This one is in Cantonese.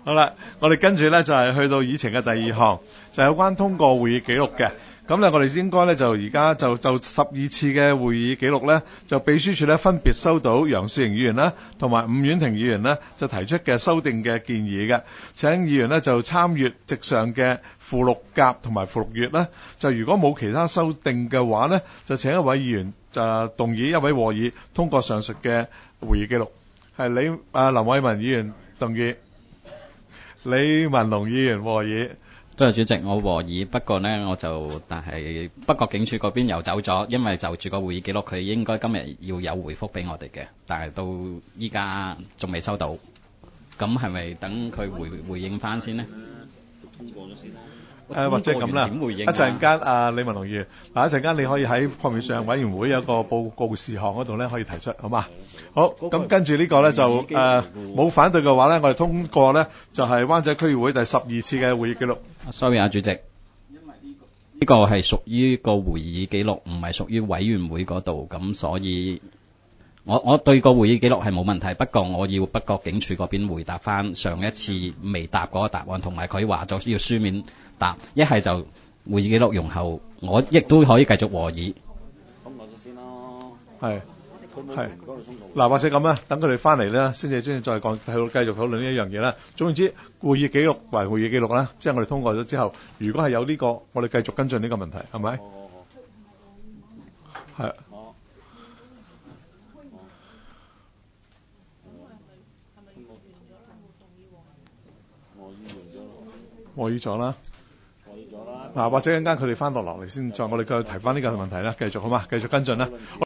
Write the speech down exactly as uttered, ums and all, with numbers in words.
好啦，我哋跟住咧就係、是、去到議程嘅第二項，就係、有關通過會議記錄嘅。咁咧，我哋應該咧就而家就就十二次嘅會議記錄咧，就秘書處咧分別收到楊雪盈議員啦，同埋伍婉婷議員呢就提出嘅修訂嘅建議嘅。請議員呢就參閱席上嘅附錄甲同埋附錄乙啦。就如果冇其他修訂嘅話呢，就請一位議員就動議一位和議通過上述嘅會議記錄。係李啊林偉文議員動議，李文龍議員和議。 多謝主席，我和議，不過呢，我就但係北角警署嗰邊又走咗，因為就住個會議記錄，佢應該今日要有回覆俾我哋嘅，但係到依家仲未收到，咁係咪等佢回回應翻先呢？通過咗先啦。誒、呃、或者咁啦，一陣間啊李文龍議員，嗱一陣間你可以喺擴面上委員會有個報告事項嗰度咧可以提出，好嘛？好，咁跟住呢個咧就誒冇、呃、反對嘅話咧，我哋通過咧就係、是、灣仔區議會第十二次嘅會議記錄。 Sorry 啊，主席，因為呢、這個呢、這個係屬於個會議記錄，唔係屬於委員會嗰度，咁所以我我對個會議記錄係冇問題，不過我要北角警署嗰邊回答翻上一次未答嗰個答案，同埋佢話咗要書面答，一係就會議記錄容後，我亦都可以繼續和議。咁攞咗先咯。係。係，嗱或者咁啦，等佢哋翻嚟咧，先至先至再講，繼續討論呢一樣嘢啦。總言之，會議記錄為會議記錄啦，即係我哋通過咗之後，如果係有呢、這個，我哋繼續跟進呢個問題，係咪？係。和議咗啦。嗱，或者一陣間佢哋翻落落嚟先，再我哋繼續提翻呢個問題啦，繼續好嘛？繼續跟進啦。